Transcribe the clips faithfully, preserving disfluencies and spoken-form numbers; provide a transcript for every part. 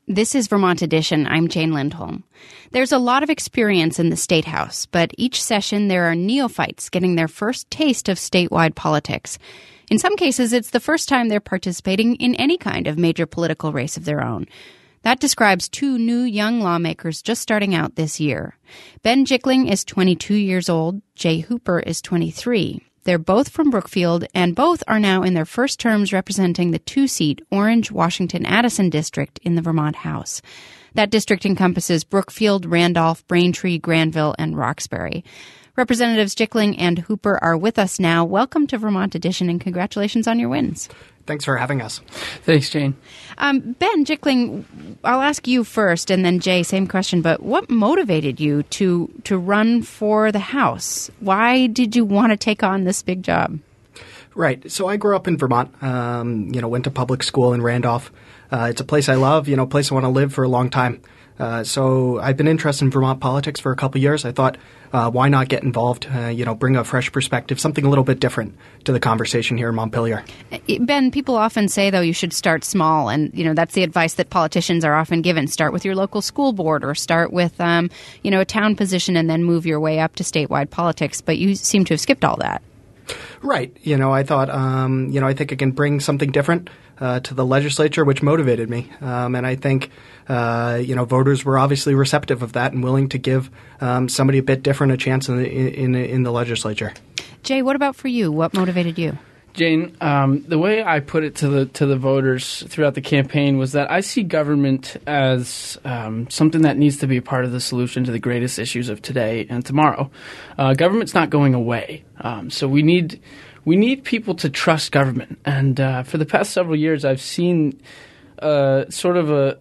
This is Vermont Edition. I'm Jane Lindholm. There's a lot of experience in the State House, but each session there are neophytes getting their first taste of statewide politics. In some cases, it's the first time they're participating in any kind of major political race of their own. That describes two new young lawmakers just starting out this year. Ben Jickling is twenty-two years old. Jay Hooper is twenty-three. They're both from Brookfield, and both are now in their first terms representing the two-seat Orange-Washington-Addison district in the Vermont House. That district encompasses Brookfield, Randolph, Braintree, Granville, and Roxbury. Representatives Jickling and Hooper are with us now. Welcome to Vermont Edition, and congratulations on your wins. Thanks for having us. Thanks, Jane. Um, Ben Jickling, I'll ask you first, and then Jay, same question, but what motivated you to to run for the House? Why did you want to take on this big job? Right. So I grew up in Vermont, um, you know, went to public school in Randolph. Uh, it's a place I love, you know, a place I want to live for a long time. Uh, so I've been interested in Vermont politics for a couple of years. I thought, uh, why not get involved, uh, you know, bring a fresh perspective, something a little bit different to the conversation here in Montpelier. Ben, people often say, though, you should start small. And, you know, that's the advice that politicians are often given. Start with your local school board or start with, um, you know, a town position and then move your way up to statewide politics. But you seem to have skipped all that. Right. You know, I thought, um, you know, I think I can bring something different uh, to the legislature, which motivated me. Um, and I think, uh, you know, voters were obviously receptive of that and willing to give um, somebody a bit different a chance in the, in, in the legislature. Jay, what about for you? What motivated you? Jane, um, the way I put it to the to the voters throughout the campaign was that I see government as um, something that needs to be a part of the solution to the greatest issues of today and tomorrow. Uh, government's not going away, um, so we need we need people to trust government. And uh, for the past several years, I've seen uh, sort of a,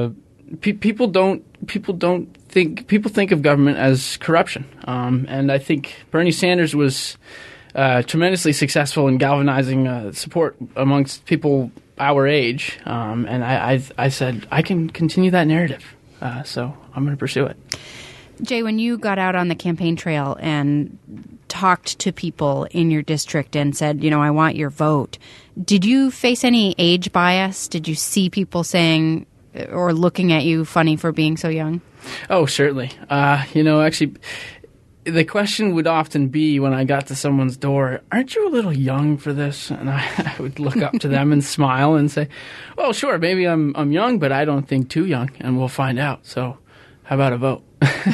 a pe- people don't people don't think people think of government as corruption, um, and I think Bernie Sanders was Uh, tremendously successful in galvanizing uh, support amongst people our age, um, and I, I, I said I can continue that narrative, uh, so I'm going to pursue it. Jay, when you got out on the campaign trail and talked to people in your district and said, you know, I want your vote, did you face any age bias? Did you see people saying or looking at you funny for being so young? Oh, certainly. Uh, you know, actually, the question would often be when I got to someone's door, aren't you a little young for this? And I, I would look up to them and smile and say, well, sure, maybe I'm I'm young, but I don't think too young, and we'll find out. So how about a vote?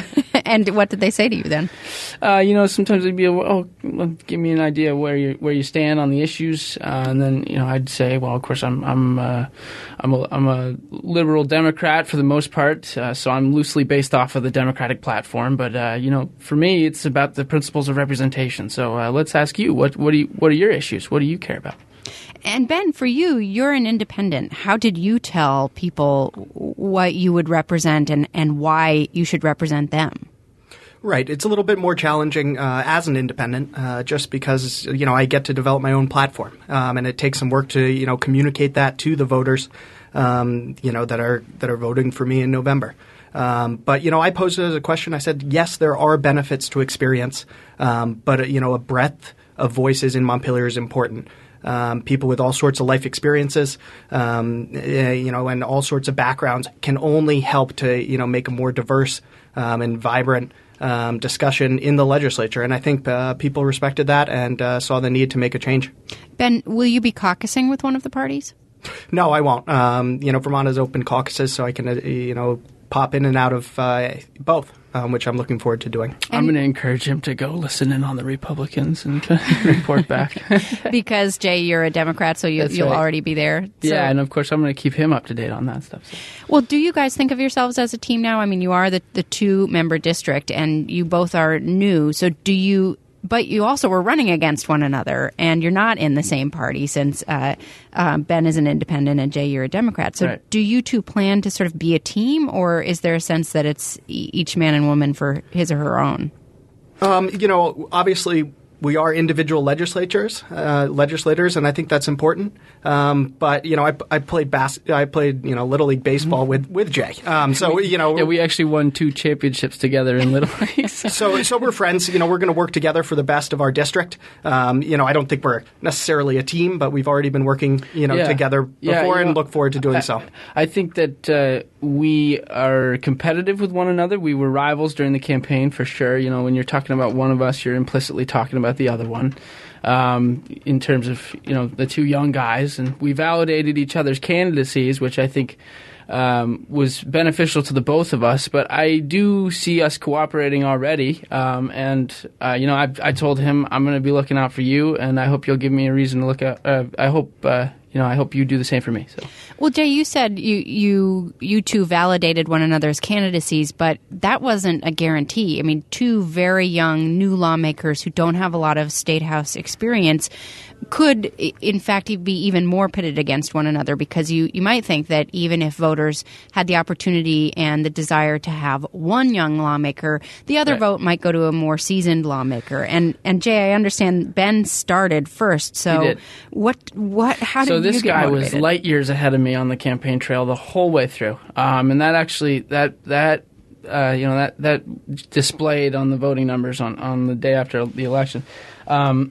And what did they say to you then? Uh, you know, sometimes they'd be, oh, give me an idea where you where you stand on the issues, uh, and then you know I'd say, well, of course I'm I'm uh, I'm a I'm a liberal Democrat for the most part, uh, so I'm loosely based off of the Democratic platform. But uh, you know, for me, it's about the principles of representation. So uh, let's ask you, what what do you, what are your issues? What do you care about? And Ben, for you, you're an independent. How did you tell people what you would represent and, and why you should represent them? Right. It's a little bit more challenging uh, as an independent, uh, just because, you know, I get to develop my own platform, um, and it takes some work to, you know, communicate that to the voters, um, you know, that are that are voting for me in November. Um, but, you know, I posed it as a question. I said, yes, there are benefits to experience, um, but, uh, you know, a breadth of voices in Montpelier is important. Um, people with all sorts of life experiences, um, uh, you know, and all sorts of backgrounds can only help to, you know, make a more diverse um, and vibrant um, discussion in the legislature. And I think uh, people respected that and uh, saw the need to make a change. Ben, will you be caucusing with one of the parties? No, I won't. Um, you know, Vermont has open caucuses, so I can, uh, you know, pop in and out of uh, both, um, which I'm looking forward to doing. I'm going to encourage him to go listen in on the Republicans and to report back. Because, Jay, you're a Democrat, so you, you'll right. already be there. So. Yeah, and of course I'm going to keep him up to date on that stuff. So. Well, do you guys think of yourselves as a team now? I mean, you are the, the two-member district, and you both are new. So do you – but you also were running against one another, and you're not in the same party since uh, uh, Ben is an independent and Jay, you're a Democrat. So right. do you two plan to sort of be a team, or is there a sense that it's each man and woman for his or her own? Um, you know, obviously we are individual legislatures, uh, legislators, and I think that's important. Um, but you know, I, I played bas- I played you know Little League baseball with with Jay. Um, so you know, yeah, we actually won two championships together in Little League. so so we're friends. You know, we're going to work together for the best of our district. Um, you know, I don't think we're necessarily a team, but we've already been working you know yeah. together before, yeah, you and know, look forward to doing I, so. I think that uh, we are competitive with one another. We were rivals during the campaign for sure. You know, when you're talking about one of us, you're implicitly talking about the other one. Um, in terms of you know the two young guys, and we validated each other's candidacies, which I think um, was beneficial to the both of us. But I do see us cooperating already, um, and uh, you know I, I told him I'm going to be looking out for you, and I hope you'll give me a reason to look out. Uh, I hope uh, you know I hope you do the same for me. So. Well, Jay, you said you, you you two validated one another's candidacies, but that wasn't a guarantee. I mean, two very young new lawmakers who don't have a lot of state house experience could, in fact, be even more pitted against one another, because you, you might think that even if voters had the opportunity and the desire to have one young lawmaker, the other right. vote might go to a more seasoned lawmaker. And and Jay, I understand Ben started first, so He did. what what how so did you this get guy motivated? was light years ahead of me on the campaign trail the whole way through, um, and that actually that that uh, you know that that displayed on the voting numbers on, on the day after the election. Um,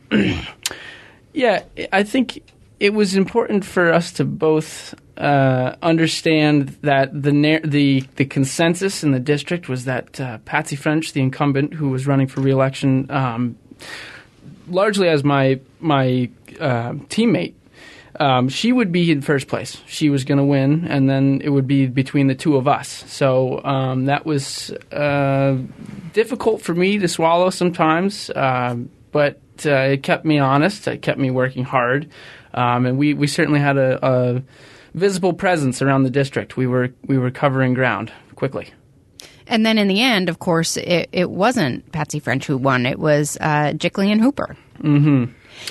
yeah, I think it was important for us to both uh, understand that the na- the the consensus in the district was that uh, Patsy French, the incumbent who was running for re-election, um, largely as my my uh, teammate. Um, she would be in first place. She was going to win, and then it would be between the two of us. So um, that was uh, difficult for me to swallow sometimes, uh, but uh, it kept me honest. It kept me working hard, um, and we, we certainly had a, a visible presence around the district. We were we were covering ground quickly. And then in the end, of course, it, it wasn't Patsy French who won. It was uh, Jickling and Hooper. Mm-hmm.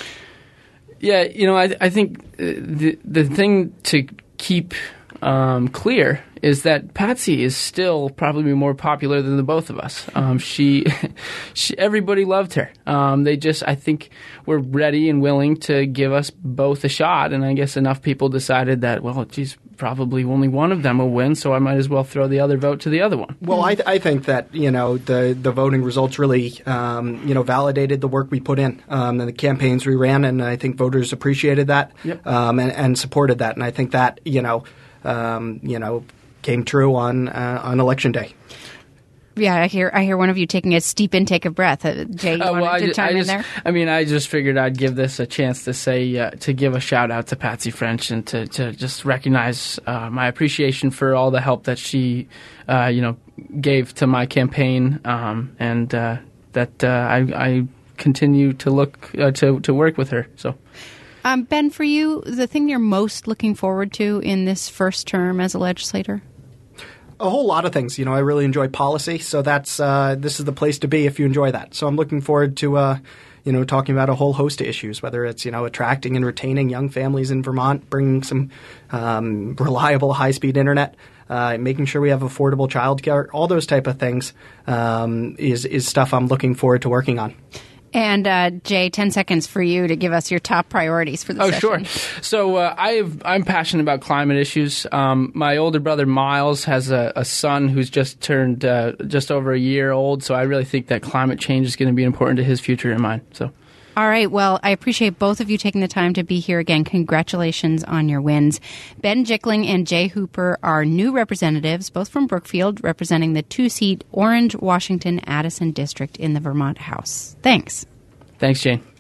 Yeah, you know, I, I think the the thing to keep um, clear is that Patsy is still probably more popular than the both of us. Um, she, she, everybody loved her. Um, they just, I think, were ready and willing to give us both a shot. And I guess enough people decided that, well, geez, probably only one of them will win, so I might as well throw the other vote to the other one. Well, I, th- I think that you know the the voting results really um, you know validated the work we put in um, and the campaigns we ran, and I think voters appreciated that Yep. um, and, and supported that, and I think that you know um, you know came true on uh, on election day. Yeah, I hear I hear one of you taking a steep intake of breath. Uh, Jay, you Uh, wanted well, I to ju- chime I in just, there? I mean, I just figured I'd give this a chance to say, uh, to give a shout out to Patsy French and to, to just recognize uh, my appreciation for all the help that she, uh, you know, gave to my campaign, um, and uh, that uh, I, I continue to look uh, to to work with her. So. Um, Ben, for you, the thing you're most looking forward to in this first term as a legislator? A whole lot of things. You know, I really enjoy policy, so that's uh, this is the place to be if you enjoy that. So I'm looking forward to, uh, you know, talking about a whole host of issues, whether it's, you know, attracting and retaining young families in Vermont, bringing some um, reliable high-speed internet, uh, making sure we have affordable childcare, all those type of things um, is is stuff I'm looking forward to working on. And uh, Jay, ten seconds for you to give us your top priorities for the Oh, session. sure. So uh, I've, I'm passionate about climate issues. Um, my older brother Miles has a, a son who's just turned uh, just over a year old, so I really think that climate change is going to be important to his future and mine. So. All right. Well, I appreciate both of you taking the time to be here again. Congratulations on your wins. Ben Jickling and Jay Hooper are new representatives, both from Brookfield, representing the two-seat Orange, Washington, Addison district in the Vermont House. Thanks. Thanks, Jane.